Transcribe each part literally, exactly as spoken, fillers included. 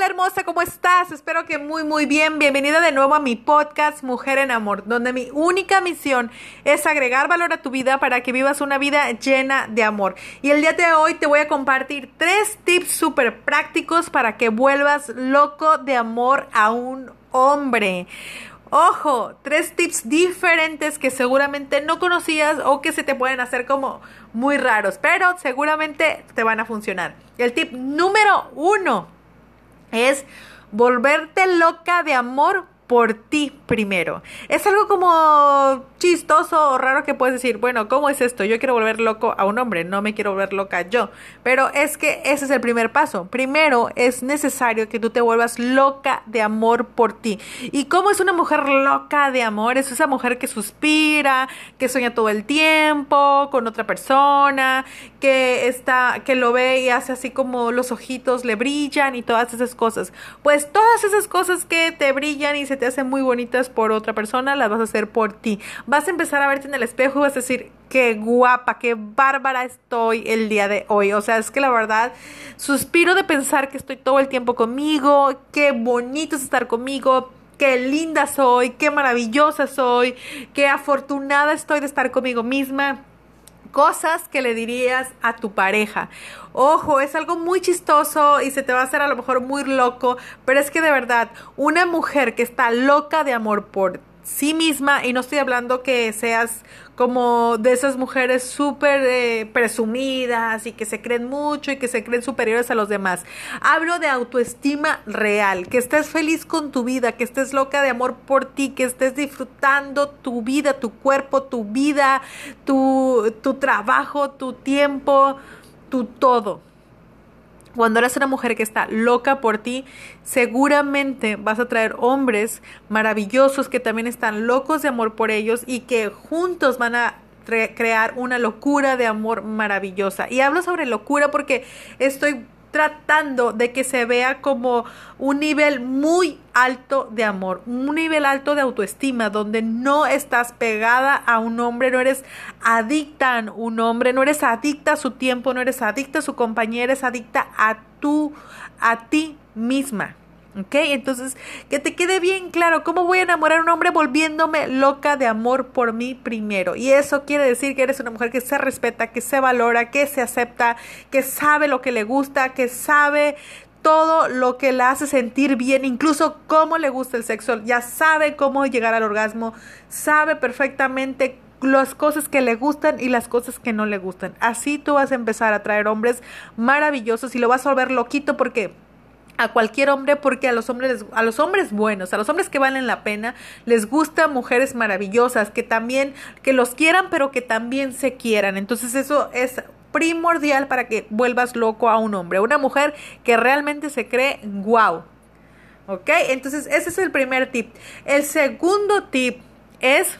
Hola hermosa, ¿cómo estás? Espero que muy muy bien. Bienvenida de nuevo a mi podcast Mujer en Amor, donde mi única misión es agregar valor a tu vida para que vivas una vida llena de amor. Y el día de hoy te voy a compartir tres tips súper prácticos para que vuelvas loco de amor a un hombre. Ojo, tres tips diferentes que seguramente no conocías o que se te pueden hacer como muy raros, pero seguramente te van a funcionar. El tip número uno es volverte loca de amor por ti primero. Es algo como chistoso o raro que puedes decir, bueno, ¿cómo es esto? Yo quiero volver loco a un hombre, no me quiero volver loca yo. Pero es que ese es el primer paso. Primero es necesario que tú te vuelvas loca de amor por ti. ¿Y cómo es una mujer loca de amor? Es esa mujer que suspira, que sueña todo el tiempo con otra persona, que está, que lo ve y hace así como los ojitos le brillan y todas esas cosas. Pues todas esas cosas que te brillan y se te hacen muy bonitas por otra persona, las vas a hacer por ti. Vas a empezar a verte en el espejo y vas a decir, qué guapa, qué bárbara estoy el día de hoy. O sea, es que la verdad, suspiro de pensar que estoy todo el tiempo conmigo, qué bonito es estar conmigo, qué linda soy, qué maravillosa soy, qué afortunada estoy de estar conmigo misma. Cosas que le dirías a tu pareja. Ojo, es algo muy chistoso y se te va a hacer a lo mejor muy loco, pero es que de verdad, una mujer que está loca de amor por sí misma, y no estoy hablando que seas como de esas mujeres súper eh, presumidas y que se creen mucho y que se creen superiores a los demás. Hablo de autoestima real, que estés feliz con tu vida, que estés loca de amor por ti, que estés disfrutando tu vida, tu cuerpo, tu vida, tu, tu trabajo, tu tiempo, tu todo. Cuando eres una mujer que está loca por ti, seguramente vas a traer hombres maravillosos que también están locos de amor por ellos y que juntos van a crear una locura de amor maravillosa. Y hablo sobre locura porque estoy tratando de que se vea como un nivel muy alto de amor, un nivel alto de autoestima, donde no estás pegada a un hombre, no eres adicta a un hombre, no eres adicta a su tiempo, no eres adicta a su compañera, eres adicta a tú, a ti misma. ¿Ok? Entonces, que te quede bien claro, ¿cómo voy a enamorar a un hombre volviéndome loca de amor por mí primero? Y eso quiere decir que eres una mujer que se respeta, que se valora, que se acepta, que sabe lo que le gusta, que sabe todo lo que la hace sentir bien, incluso cómo le gusta el sexo, ya sabe cómo llegar al orgasmo, sabe perfectamente las cosas que le gustan y las cosas que no le gustan. Así tú vas a empezar a traer hombres maravillosos y lo vas a volver loquito porque a cualquier hombre, porque a los hombres, a los hombres buenos, a los hombres que valen la pena, les gustan mujeres maravillosas, que también, que los quieran, pero que también se quieran. Entonces eso es primordial para que vuelvas loco a un hombre, una mujer que realmente se cree guau. ¿Ok? Entonces ese es el primer tip. El segundo tip es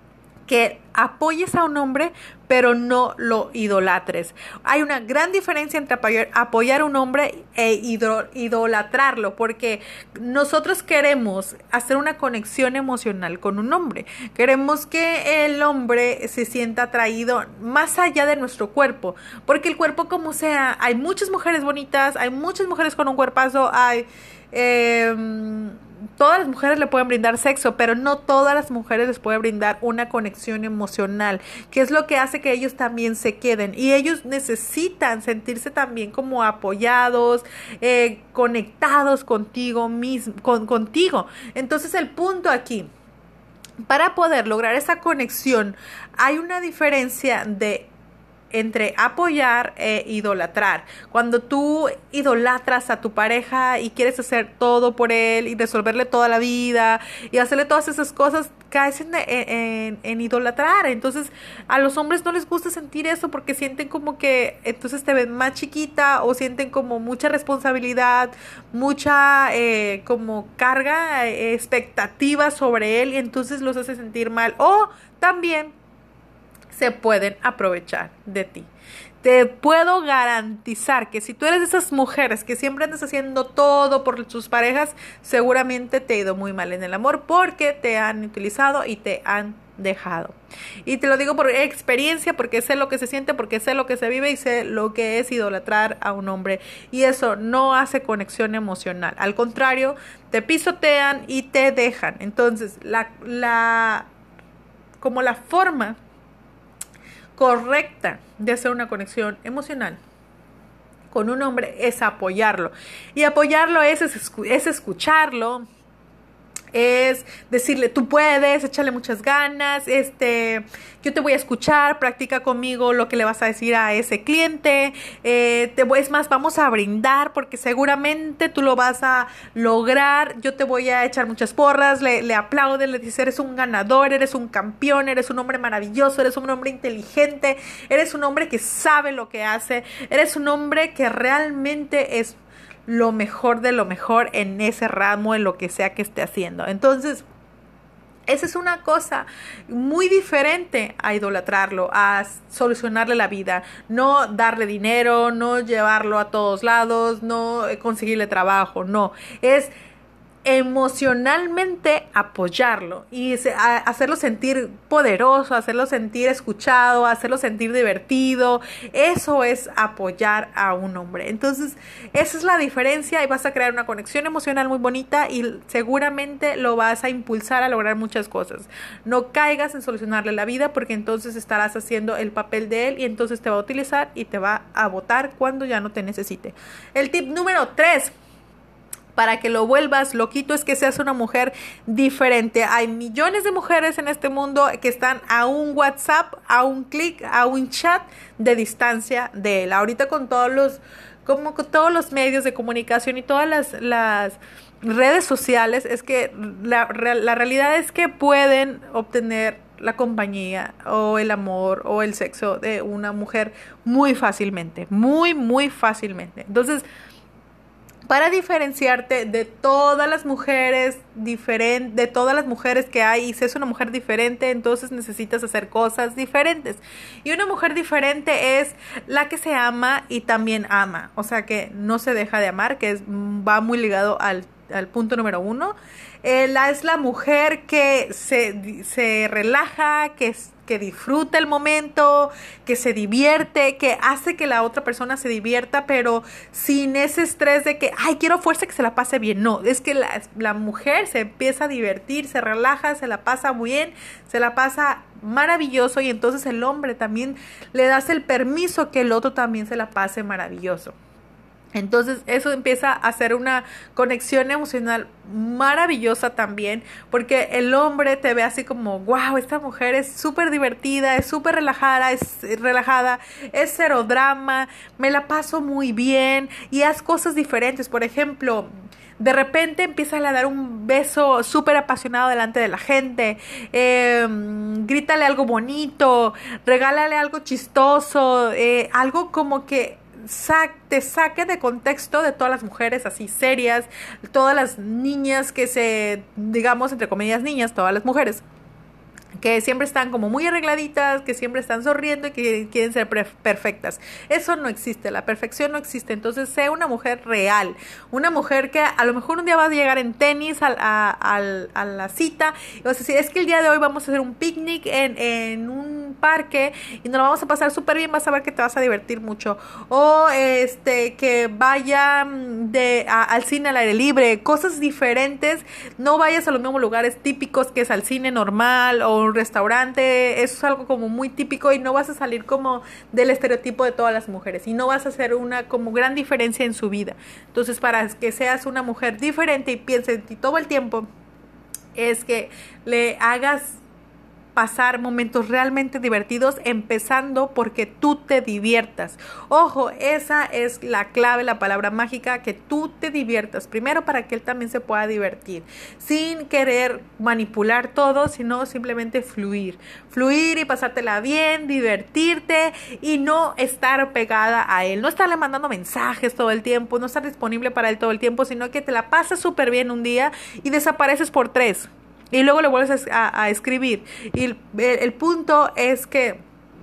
que apoyes a un hombre, pero no lo idolatres. Hay una gran diferencia entre apoyar, apoyar a un hombre e idolatrarlo, porque nosotros queremos hacer una conexión emocional con un hombre. Queremos que el hombre se sienta atraído más allá de nuestro cuerpo, porque el cuerpo como sea, hay muchas mujeres bonitas, hay muchas mujeres con un cuerpazo, hay... Eh, todas las mujeres le pueden brindar sexo, pero no todas las mujeres les pueden brindar una conexión emocional, que es lo que hace que ellos también se queden. Y ellos necesitan sentirse también como apoyados, eh, conectados contigo mismo, con, contigo. Entonces el punto aquí, para poder lograr esa conexión, hay una diferencia de entre apoyar e idolatrar. Cuando tú idolatras a tu pareja y quieres hacer todo por él y resolverle toda la vida y hacerle todas esas cosas, caes en, en, en idolatrar. Entonces a los hombres no les gusta sentir eso porque sienten como que entonces te ven más chiquita o sienten como mucha responsabilidad, mucha eh, como carga, eh, expectativa sobre él, y entonces los hace sentir mal. O también se pueden aprovechar de ti. Te puedo garantizar que si tú eres de esas mujeres que siempre andas haciendo todo por tus parejas, seguramente te ha ido muy mal en el amor porque te han utilizado y te han dejado. Y te lo digo por experiencia, porque sé lo que se siente, porque sé lo que se vive y sé lo que es idolatrar a un hombre. Y eso no hace conexión emocional. Al contrario, te pisotean y te dejan. Entonces, la, la, como la forma correcta de hacer una conexión emocional con un hombre es apoyarlo. Y apoyarlo es, es, es escucharlo, es decirle, tú puedes, échale muchas ganas, este, yo te voy a escuchar, practica conmigo lo que le vas a decir a ese cliente, eh, te voy, es más, vamos a brindar porque seguramente tú lo vas a lograr, yo te voy a echar muchas porras, le, le aplaude, le dice, eres un ganador, eres un campeón, eres un hombre maravilloso, eres un hombre inteligente, eres un hombre que sabe lo que hace, eres un hombre que realmente es lo mejor de lo mejor en ese ramo, en lo que sea que esté haciendo. Entonces, esa es una cosa muy diferente a idolatrarlo, a solucionarle la vida, no darle dinero, no llevarlo a todos lados, no conseguirle trabajo, no, es emocionalmente apoyarlo y hacerlo sentir poderoso, hacerlo sentir escuchado, hacerlo sentir divertido. Eso es apoyar a un hombre. Entonces, esa es la diferencia y vas a crear una conexión emocional muy bonita y seguramente lo vas a impulsar a lograr muchas cosas. No caigas en solucionarle la vida porque entonces estarás haciendo el papel de él y entonces te va a utilizar y te va a botar cuando ya no te necesite. El tip número tres para que lo vuelvas loquito es que seas una mujer diferente. Hay millones de mujeres en este mundo que están a un WhatsApp, a un clic, a un chat de distancia de él. Ahorita con todos los, como con todos los medios de comunicación y todas las, las redes sociales, es que la, la realidad es que pueden obtener la compañía o el amor o el sexo de una mujer muy fácilmente, muy, muy fácilmente. Entonces, para diferenciarte de todas las mujeres diferentes, de todas las mujeres que hay, y si es una mujer diferente, entonces necesitas hacer cosas diferentes. Y una mujer diferente es la que se ama y también ama, o sea que no se deja de amar, que es, va muy ligado al, al punto número uno. Eh, la, es la mujer que se, se relaja, que es que disfruta el momento, que se divierte, que hace que la otra persona se divierta, pero sin ese estrés de que, ay, quiero fuerza que se la pase bien. No, es que la, la mujer se empieza a divertir, se relaja, se la pasa muy bien, se la pasa maravilloso y entonces el hombre también le das el permiso que el otro también se la pase maravilloso. Entonces eso empieza a hacer una conexión emocional maravillosa también, porque el hombre te ve así como, wow, esta mujer es súper divertida, es súper relajada, es relajada, es cero drama, me la paso muy bien y haz cosas diferentes. Por ejemplo, de repente empieza a dar un beso súper apasionado delante de la gente, eh, grítale algo bonito, regálale algo chistoso, eh, algo como que Sa- te saque de contexto de todas las mujeres así serias, todas las niñas que se, digamos entre comillas niñas, todas las mujeres que siempre están como muy arregladitas, que siempre están sonriendo y que quieren ser perfectas. Eso no existe, la perfección no existe. Entonces, sé una mujer real, una mujer que a lo mejor un día vas a llegar en tenis a, a, a, a la cita y vas a decir, es que el día de hoy vamos a hacer un picnic en, en un parque y nos lo vamos a pasar súper bien, vas a ver que te vas a divertir mucho. O este que vaya de, a, al cine al aire libre, cosas diferentes, no vayas a los mismos lugares típicos que es al cine normal o un restaurante. Eso es algo como muy típico y no vas a salir como del estereotipo de todas las mujeres y no vas a hacer una como gran diferencia en su vida. Entonces, para que seas una mujer diferente y pienses en ti todo el tiempo, es que le hagas pasar momentos realmente divertidos, empezando porque tú te diviertas. Ojo, esa es la clave, la palabra mágica, que tú te diviertas. Primero para que él también se pueda divertir, sin querer manipular todo, sino simplemente fluir. Fluir y pasártela bien, divertirte y no estar pegada a él. No estarle mandando mensajes todo el tiempo, no estar disponible para él todo el tiempo, sino que te la pasas súper bien un día y desapareces por tres. Y luego le vuelves a, a escribir. Y el, el punto es que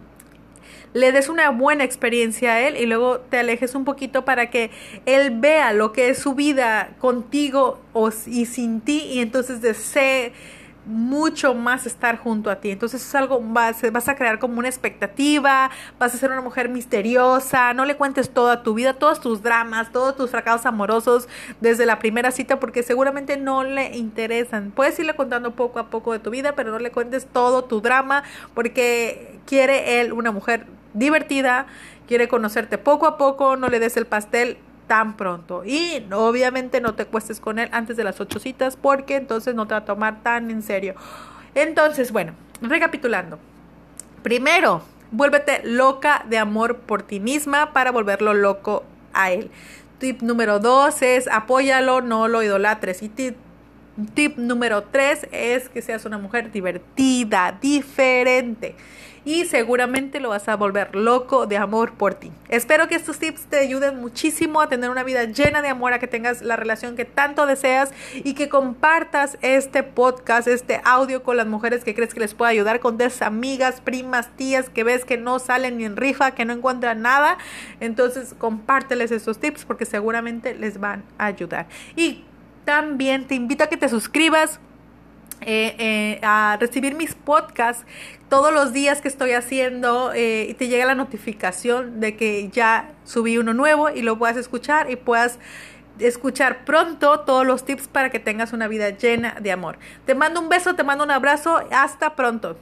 le des una buena experiencia a él y luego te alejes un poquito para que él vea lo que es su vida contigo o, y sin ti, y entonces desee mucho más estar junto a ti. Entonces es algo, vas, vas a crear como una expectativa, vas a ser una mujer misteriosa, no le cuentes toda tu vida, todos tus dramas, todos tus fracasos amorosos desde la primera cita, porque seguramente no le interesan. Puedes irle contando poco a poco de tu vida, pero no le cuentes todo tu drama, porque quiere él una mujer divertida, quiere conocerte poco a poco, no le des el pastel tan pronto. Y obviamente no te acuestes con él antes de las ocho citas, porque entonces no te va a tomar tan en serio. Entonces, bueno, recapitulando. Primero, vuélvete loca de amor por ti misma para volverlo loco a él. Tip número dos es apóyalo, no lo idolatres. Y tip Tip número tres es que seas una mujer divertida, diferente, y seguramente lo vas a volver loco de amor por ti. Espero que estos tips te ayuden muchísimo a tener una vida llena de amor, a que tengas la relación que tanto deseas y que compartas este podcast, este audio con las mujeres que crees que les pueda ayudar, con tus amigas, primas, tías que ves que no salen ni en rifa, que no encuentran nada. Entonces compárteles estos tips porque seguramente les van a ayudar. Y también te invito a que te suscribas eh, eh, a recibir mis podcasts todos los días que estoy haciendo eh, y te llega la notificación de que ya subí uno nuevo y lo puedas escuchar y puedas escuchar pronto todos los tips para que tengas una vida llena de amor. Te mando un beso, te mando un abrazo. Hasta pronto.